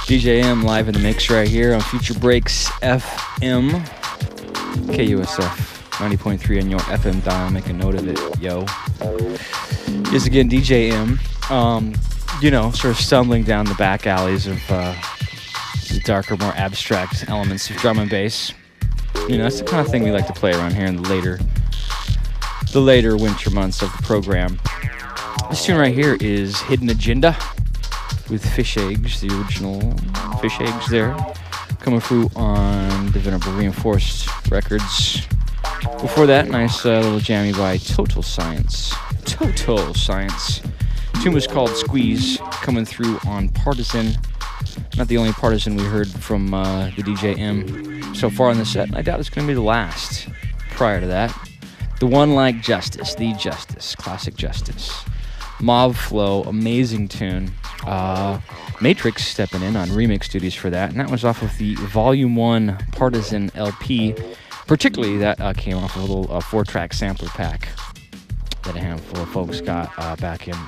DJ M live in the mix right here on Future Breaks FM, KUSF 90.3 on your FM dial. Make a note of it, yo. Yes, again, DJ M. Sort of stumbling down the back alleys of the darker, more abstract elements of drum and bass. That's the kind of thing we like to play around here in the later winter months of the program. This tune right here is Hidden Agenda with Fish Eggs, the original Fish Eggs there, coming through on the Venerable Reinforced Records. Before that, nice little jammy by Total Science. Total Science. The tune was called Squeeze, coming through on Partisan. Not the only Partisan we heard from the DJ M so far in the set. I doubt it's going to be the last. Prior to that, the one like Justice, the Justice, classic Justice. Mob Flow, amazing tune. Matrix stepping in on remix duties for that, and that was off of the Volume 1 Partisan LP. Particularly, that came off a little 4-track sampler pack that a handful of folks got back in,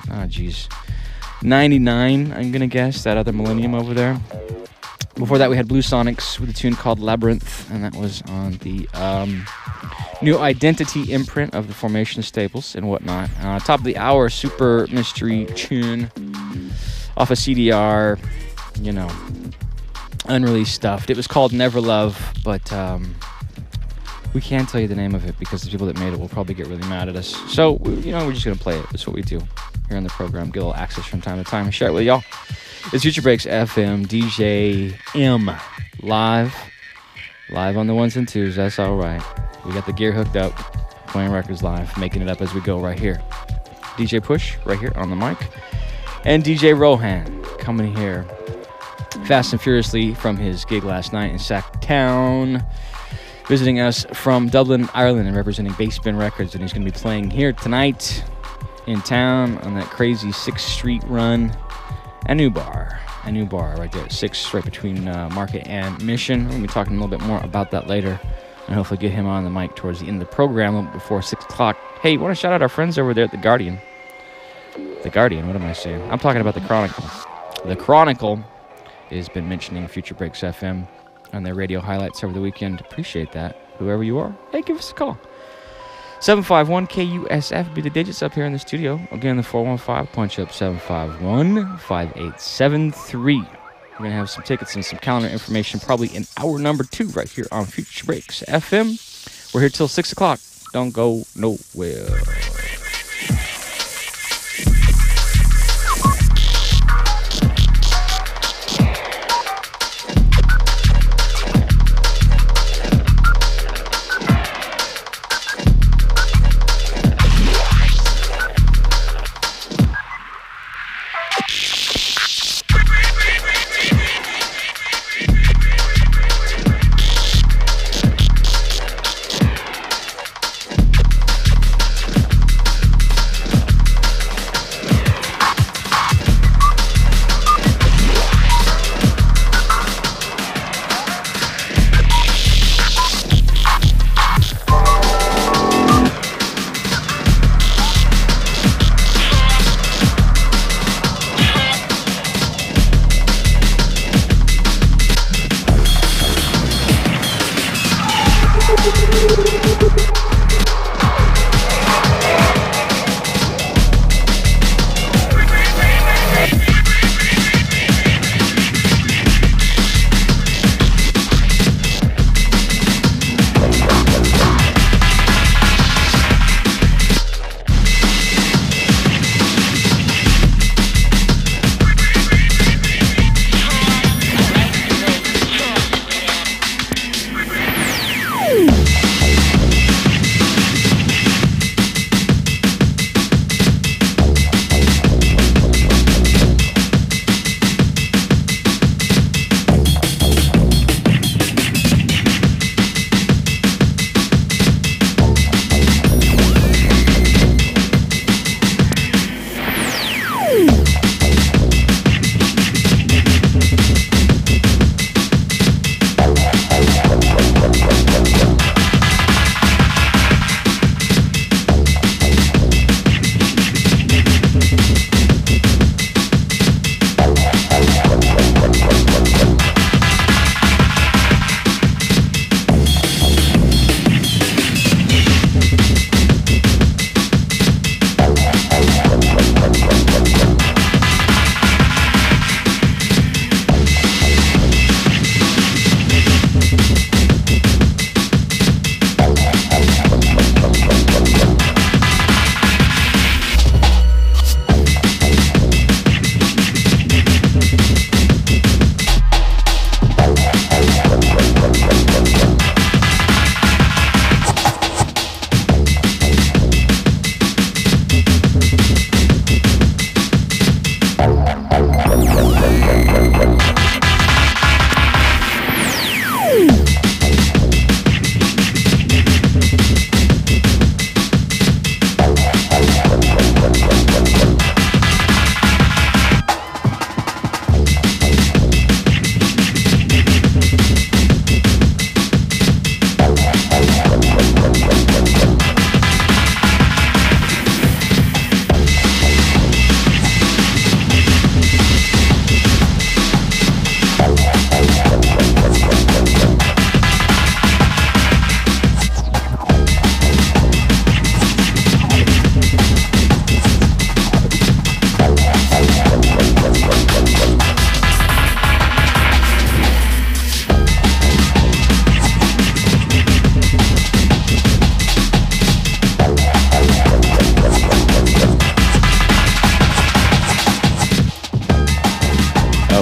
99, I'm gonna guess, that other millennium over there. Before that, we had Blue Sonics with a tune called Labyrinth, and that was on the New Identity imprint of the Formation Staples and whatnot. Top of the hour, super mystery tune off of CDR, unreleased stuff. It was called Never Love, but we can't tell you the name of it because the people that made it will probably get really mad at us. So, we're just going to play it. That's what we do here on the program. Get a little access from time to time and share it with y'all. It's Future Breaks FM, DJ M, live on the ones and twos. That's all right. We got the gear hooked up, playing records live, making it up as we go right here. DJ Push right here on the mic, and DJ Rohan coming here fast and furiously from his gig last night in Sacktown, visiting us from Dublin, Ireland, and representing Bassbin Records, and he's going to be playing here tonight in town on that crazy 6th Street run. A new bar right there at 6th, right between Market and Mission. We'll be talking a little bit more about that later, and hopefully get him on the mic towards the end of the program, a little before 6 o'clock. Hey, want to shout out our friends over there at The Guardian. The Guardian, what am I saying? I'm talking about The Chronicle. The Chronicle has been mentioning Future Breaks FM on their radio highlights over the weekend. Appreciate that. Whoever you are, hey, give us a call. 751-KUSF be the digits up here in the studio. Again, the 415 punch up 751-5873. We're going to have some tickets and some calendar information probably in hour number 2 right here on Future Breaks FM. We're here till 6 o'clock. Don't go nowhere.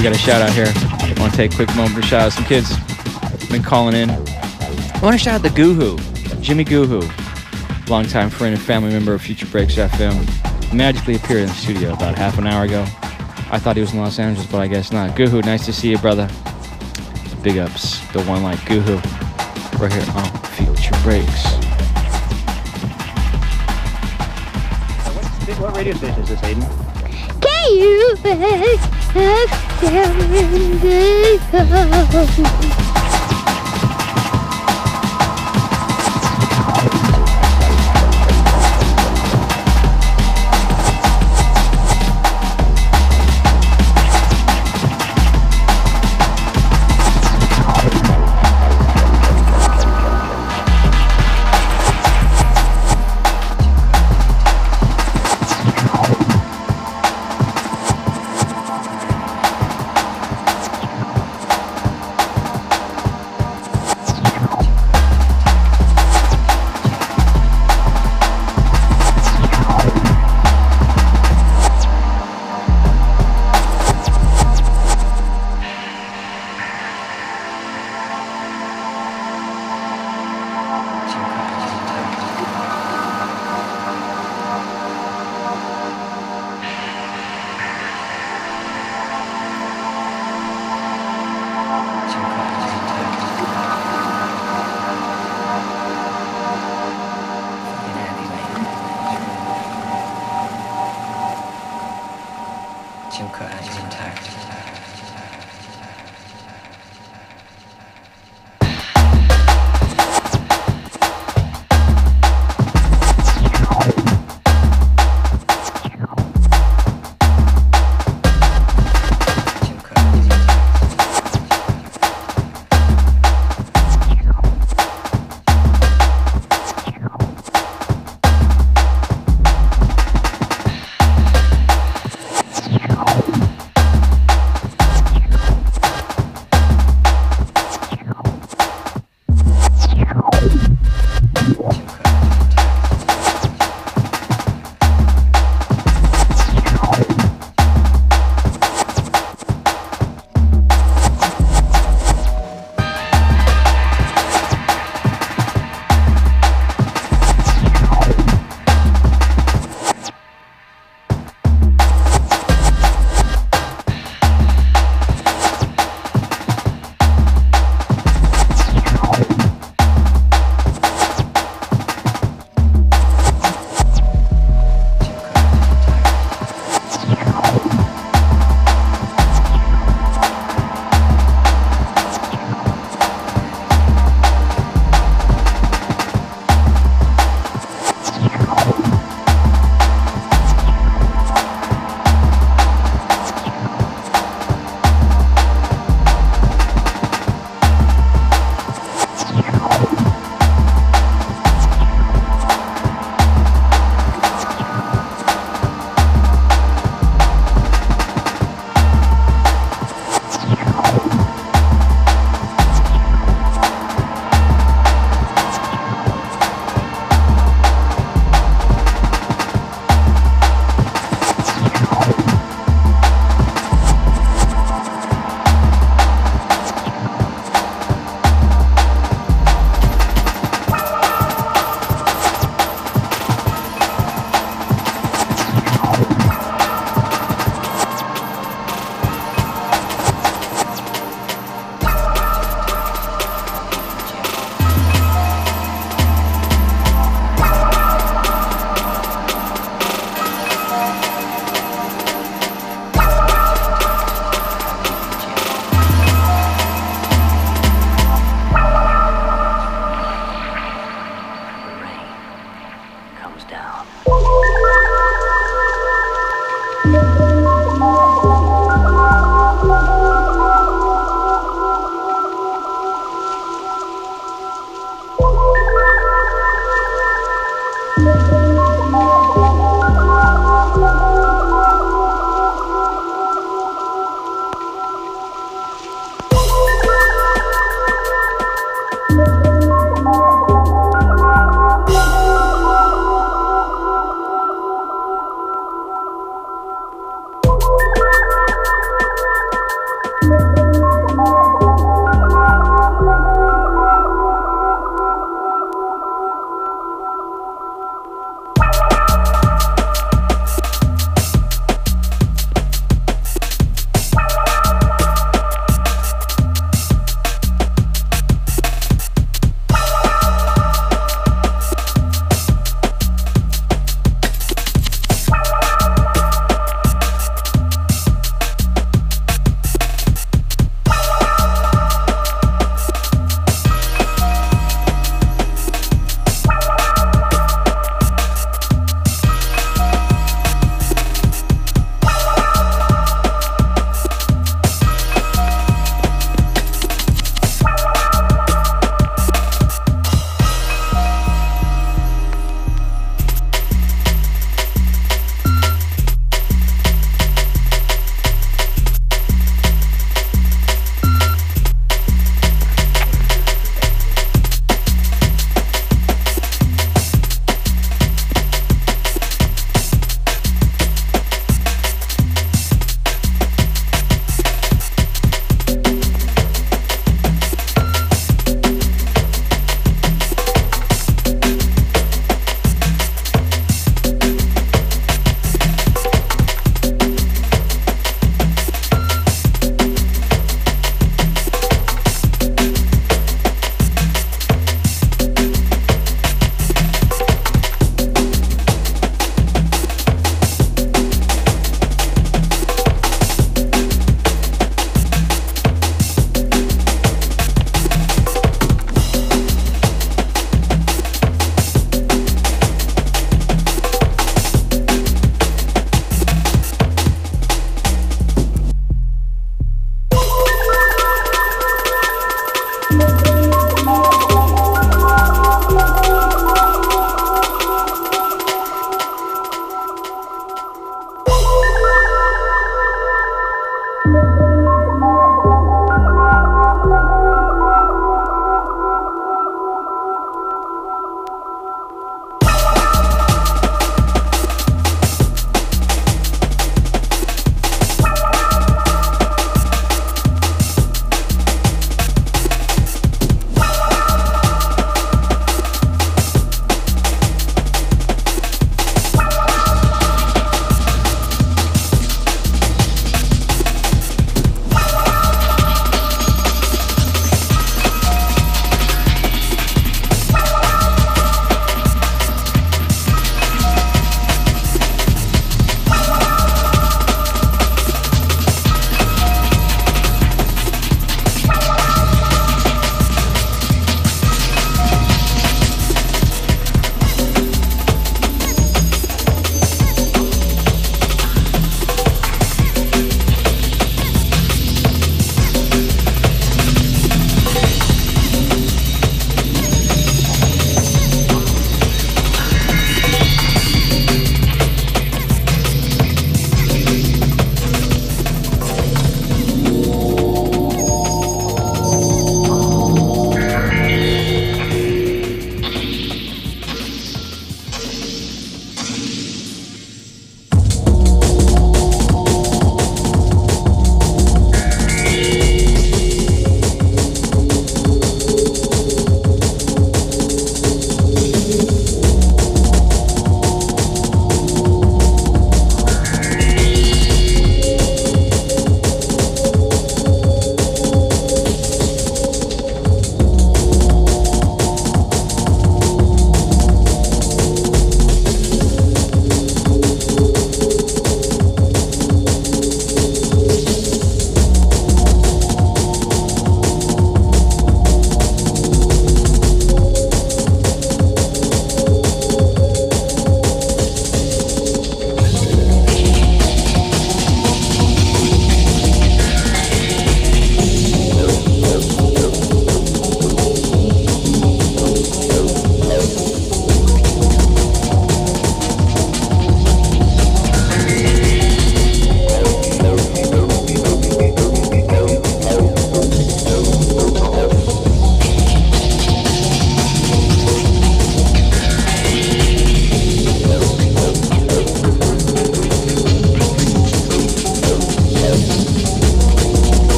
we got a shout out here. I want to take a quick moment to shout out some kids been calling in. I want to shout out the Goohoo, Jimmy Goohoo, longtime friend and family member of Future Breaks FM. Magically appeared in the studio about half an hour ago. I thought he was in Los Angeles, but I guess not. Goohoo, nice to see you, brother. Big ups, the one like Goohoo, right here on Future Breaks. What radio station is this, Hayden? KUX.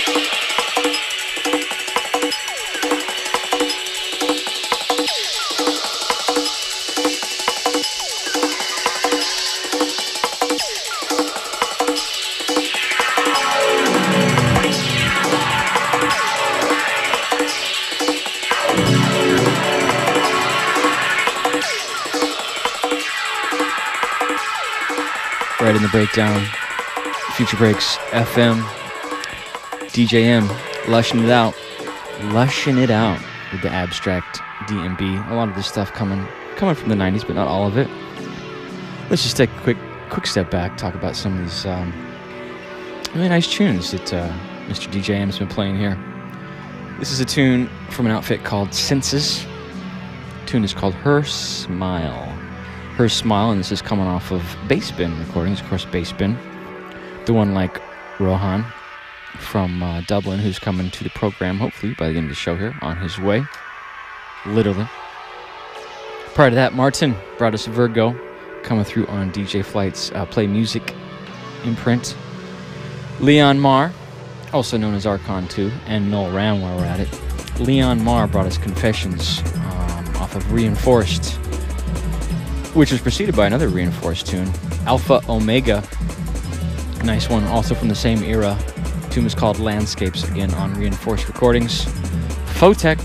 Right in the breakdown, Future Breaks FM, DJM, lushing it out with the abstract DMB. A lot of this stuff coming from the 90s, but not all of it. Let's just take a quick step back, talk about some of these really nice tunes that Mr. DJM's been playing here. This is a tune from an outfit called Senses. The tune is called Her Smile. Her Smile, and this is coming off of Bassbin recordings, of course, Bassbin, the one like Rohan from Dublin, who's coming to the program, hopefully, by the end of the show here, on his way, literally. Prior to that, Martin brought us Virgo, coming through on DJ Flight's Play Music imprint. Leon Marr, also known as Archon 2, and Noel Ram while we're at it. Leon Marr brought us Confessions off of Reinforced, which was preceded by another Reinforced tune, Alpha Omega. Nice one, also from the same era. The tune was called Landscapes, again on Reinforced recordings. Photek.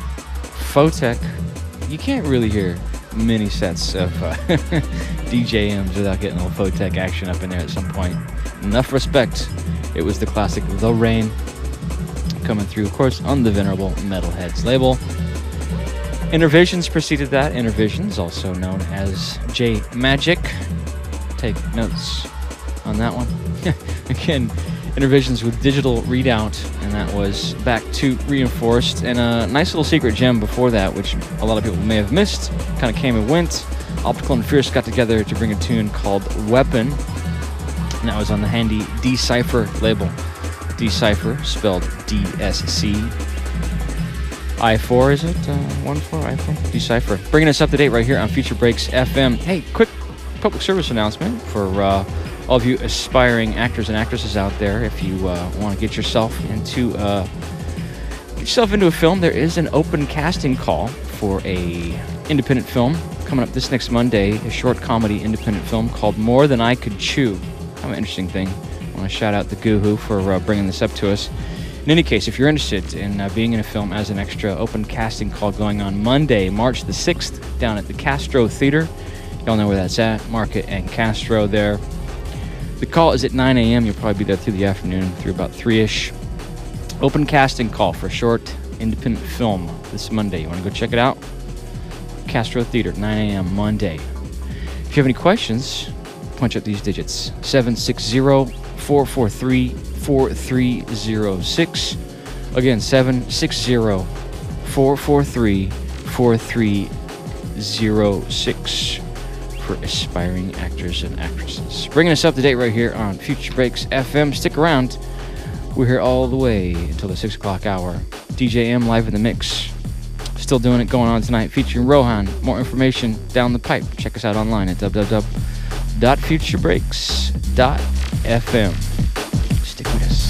You can't really hear many sets of DJMs without getting a little Photek action up in there at some point. Enough respect. It was the classic The Rain, coming through, of course, on the venerable Metalheads label. Intervisions preceded that. Intervisions, also known as J Magic. Take notes on that one. Again, Intervisions with Digital Readout, and that was back to Reinforced. And a nice little secret gem before that, which a lot of people may have missed, kind of came and went. Optical and Fierce got together to bring a tune called Weapon, and that was on the handy Decipher label. Decipher, spelled D-S-C. I4, is it? 1-4, I4? Decipher. Bringing us up to date right here on Future Breaks FM. Hey, quick public service announcement for all of you aspiring actors and actresses out there. If you want to get yourself into a film, there is an open casting call for a independent film coming up this next Monday, a short comedy independent film called More Than I Could Chew. Kind of an interesting thing. I want to shout out the Goohoo for bringing this up to us. In any case, if you're interested in being in a film as an extra, open casting call going on Monday, March the 6th, down at the Castro Theater. Y'all know where that's at, Market and Castro there. The call is at 9 a.m. You'll probably be there through the afternoon, through about 3-ish. Open casting call for a short, independent film this Monday. You want to go check it out? Castro Theater, 9 a.m. Monday. If you have any questions, punch up these digits. 760-443-4306. Again, 760-443-4306 for aspiring actors and actresses. Bringing us up to date right here on Future Breaks FM. Stick around. We're here all the way until the 6 o'clock hour. DJM live in the mix. Still doing it going on tonight, featuring Rohan. More information down the pipe. Check us out online at www.futurebreaks.fm. Stick with us.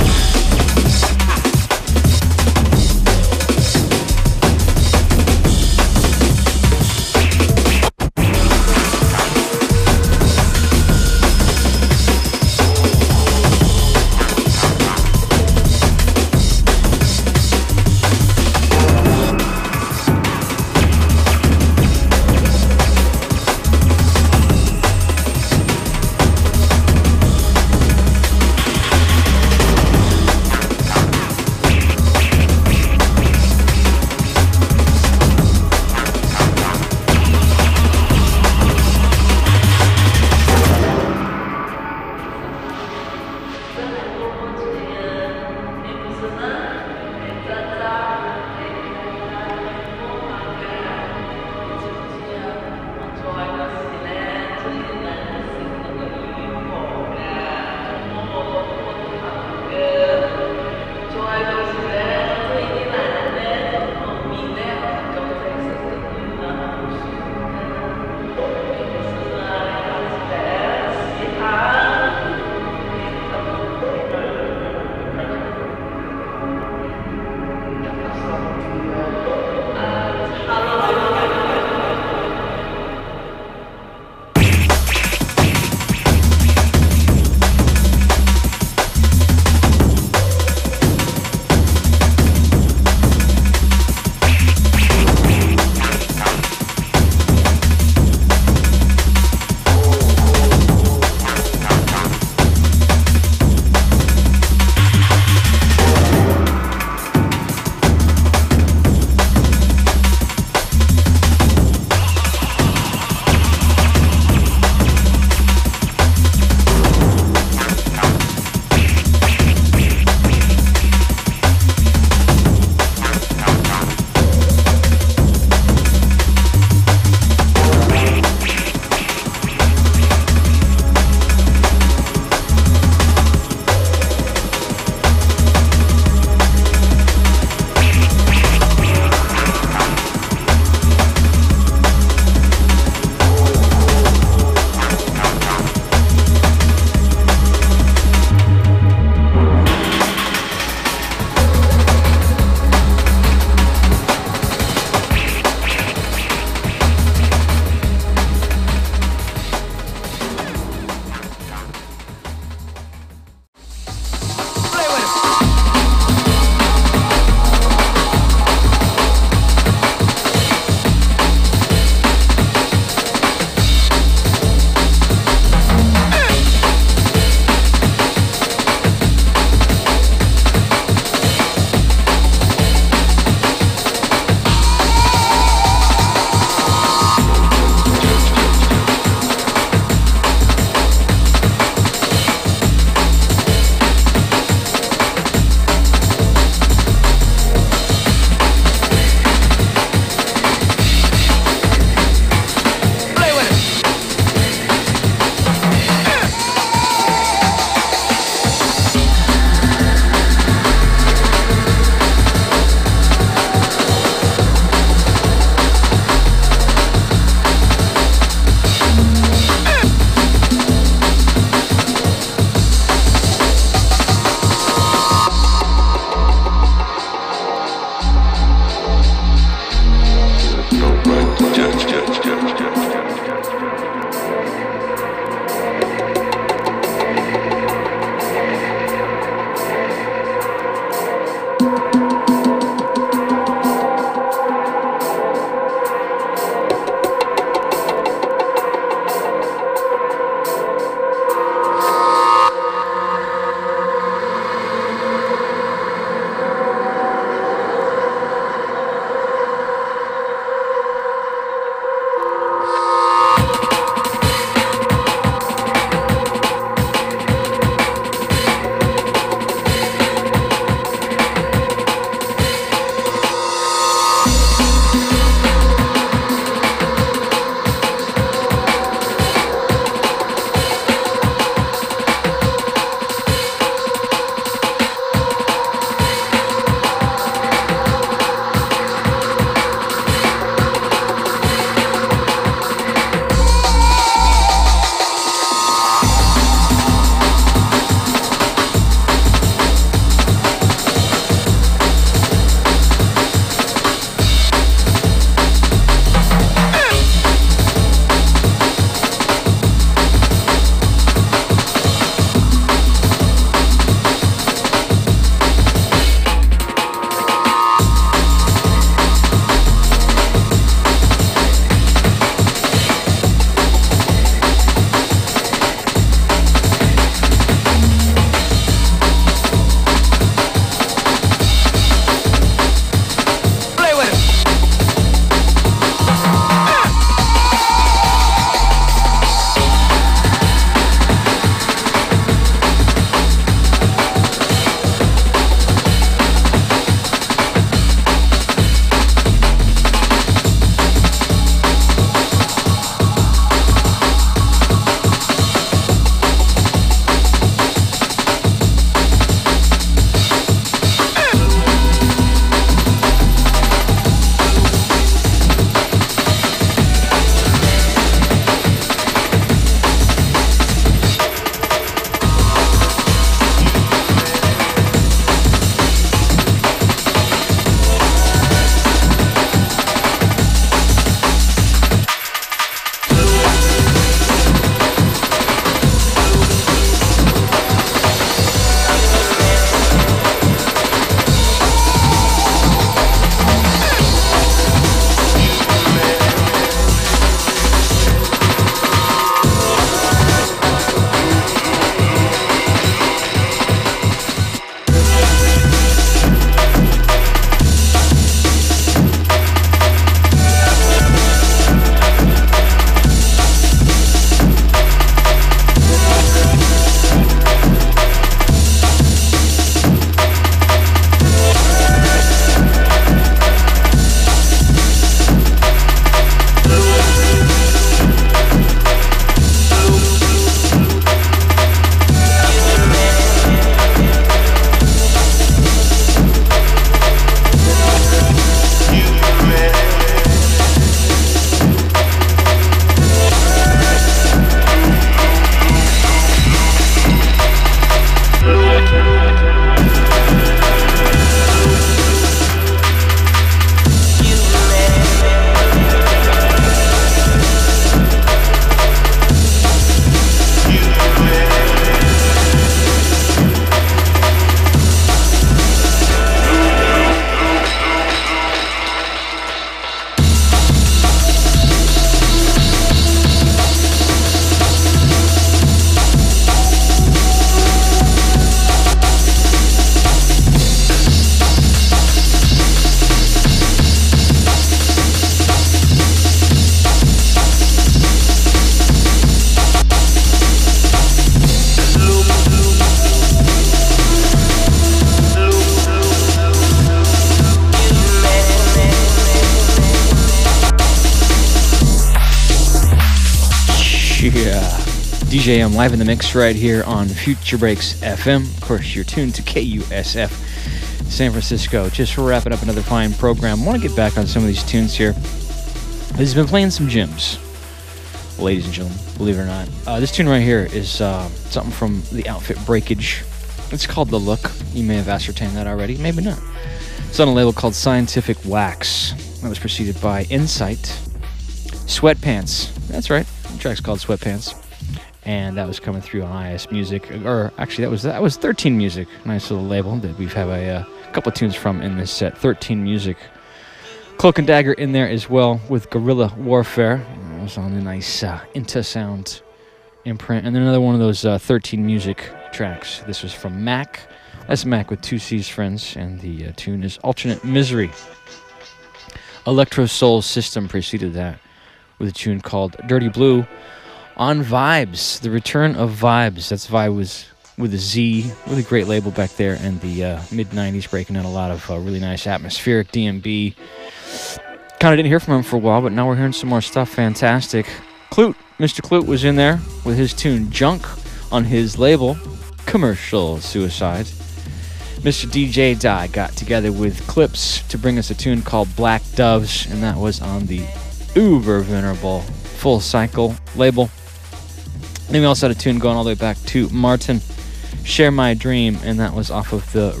DJM live in the mix right here on Future Breaks FM. Of course, you're tuned to KUSF San Francisco. Just wrapping up another fine program. I want to get back on some of these tunes here. He's been playing some gems, ladies and gentlemen, believe it or not. This tune right here is something from the outfit Breakage. It's called The Look. You may have ascertained that already, maybe not. It's on a label called Scientific Wax. That was preceded by Insight. Sweatpants. That's right. The track's called Sweatpants. And that was coming through on IS Music, or actually that was 13 Music, nice little label that we've had a couple of tunes from in this set. 13 Music, Cloak and Dagger in there as well with Guerrilla Warfare. It was on the nice Inta-Sound imprint, and then another one of those 13 Music tracks. This was from Mac. That's Mac with 2C's Friends, and the tune is Alternate Misery. Electro Soul System preceded that with a tune called Dirty Blue. On Vibes, the return of Vibes. That's Vibe was with a Z, really great label back there in the mid-90s, breaking out a lot of really nice atmospheric DMB. Kind of didn't hear from him for a while, but now we're hearing some more stuff. Fantastic. Clute, Mr. Clute was in there with his tune Junk on his label, Commercial Suicide. Mr. DJ Die got together with Clips to bring us a tune called Black Doves, and that was on the uber venerable Full Cycle label. Then we also had a tune going all the way back to Martin, Share My Dream, and that was off of the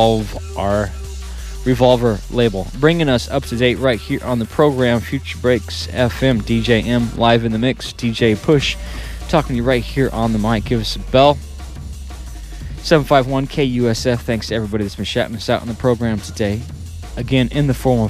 Revolver label. Bringing us up to date right here on the program, Future Breaks FM, DJ M live in the mix, DJ Push, talking to you right here on the mic. Give us a bell. 751 KUSF. Thanks to everybody that's been shouting us out on the program today. Again, in the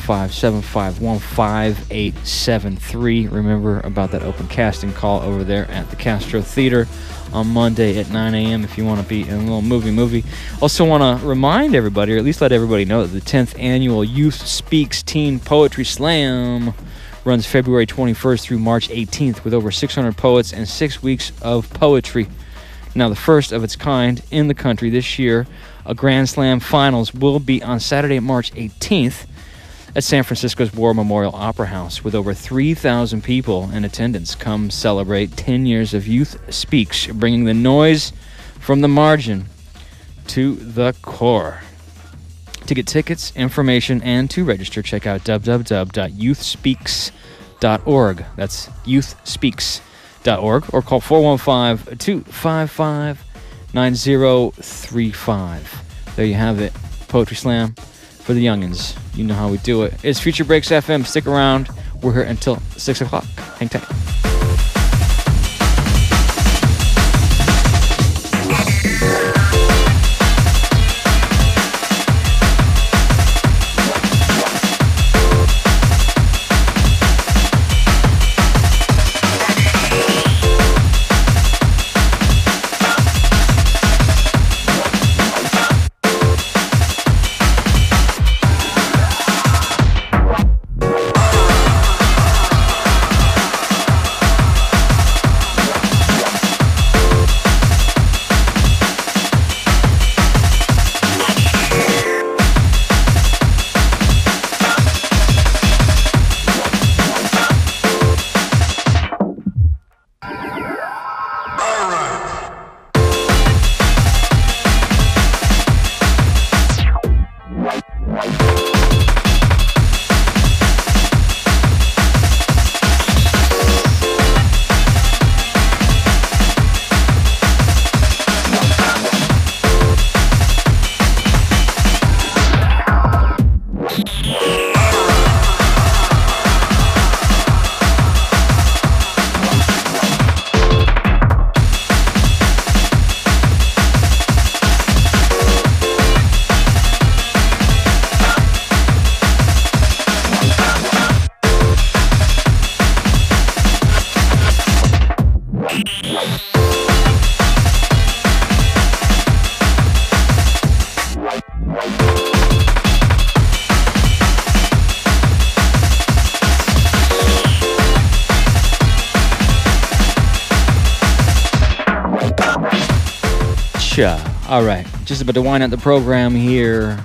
415-751-5873. Remember about that open casting call over there at the Castro Theater on Monday at 9 a.m. if you want to be in a little movie. Also want to remind everybody, or at least let everybody know, that the 10th annual Youth Speaks Teen Poetry Slam runs February 21st through March 18th with over 600 poets and 6 weeks of poetry. Now, the first of its kind in the country this year, a Grand Slam Finals will be on Saturday, March 18th at San Francisco's War Memorial Opera House with over 3,000 people in attendance. Come celebrate 10 years of Youth Speaks, bringing the noise from the margin to the core. To get tickets, information, and to register, check out www.youthspeaks.org. That's youthspeaks.org, or call 415-255-9035. There you have it. Poetry Slam for the youngins. You know how we do it. It's Future Breaks FM. Stick around. We're here until 6 o'clock. Hang tight. All right, just about to wind up the program here,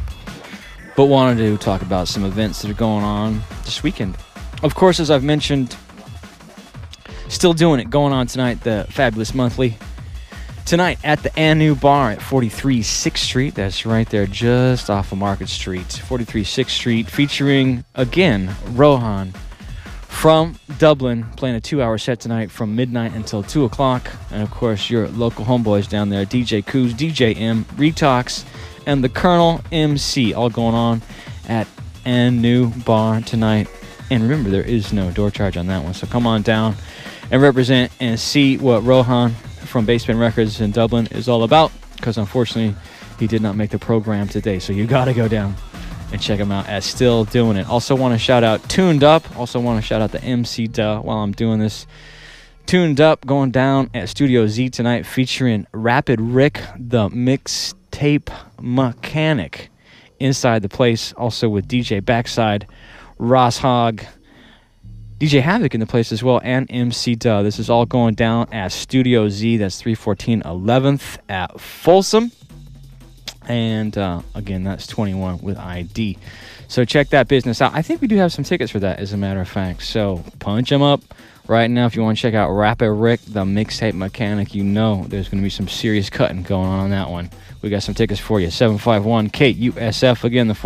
but wanted to talk about some events that are going on this weekend. Of course, as I've mentioned Still Doing It going on tonight, the Fabulous Monthly. Tonight at the Anu Bar at 43 6th Street. That's right there just off of Market Street. 43 6th Street, featuring, again, Rohan from Dublin, playing a 2-hour set tonight from midnight until 2 o'clock. And, of course, your local homeboys down there, DJ Coos, DJ M, Retox, and the Colonel MC, all going on at Anu Bar tonight. And remember, there is no door charge on that one, so come on down and represent and see what Rohan from Basement Records in Dublin is all about, because unfortunately he did not make the program today, so you gotta go down and check him out at Still Doing It. Also want to shout out Tuned Up. Also want to shout out the MC Duh while I'm doing this. Tuned Up going down at Studio Z tonight, featuring Rapid Rick, the mixtape mechanic, inside the place. Also with DJ Backside, Ross Hogg, DJ Havoc in the place as well, and MC Duh. This is all going down at Studio Z. That's 314 11th at Folsom. And again, that's 21 with ID. So check that business out. I think we do have some tickets for that, as a matter of fact. So punch them up right now if you want to check out Rapid Rick, the mixtape mechanic. You know there's going to be some serious cutting going on that one. We got some tickets for you. 751-KUSF. Again, the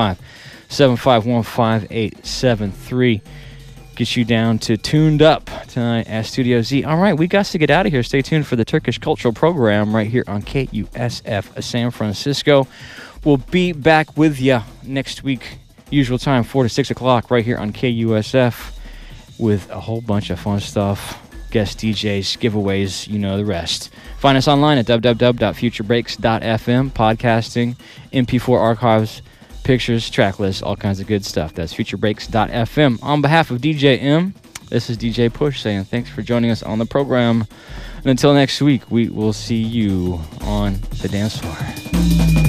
415-751-5873. Get you down to Tuned Up tonight at Studio Z. All right, we got to get out of here. Stay tuned for the Turkish Cultural Program right here on KUSF San Francisco. We'll be back with you next week, usual time, 4 to 6 o'clock, right here on KUSF, with a whole bunch of fun stuff, guest DJs, giveaways, you know the rest. Find us online at www.futurebreaks.fm, podcasting, MP4 archives, pictures, track lists, all kinds of good stuff. That's futurebreaks.fm. On behalf of DJ M, this is DJ Push saying thanks for joining us on the program. And until next week, we will see you on the dance floor.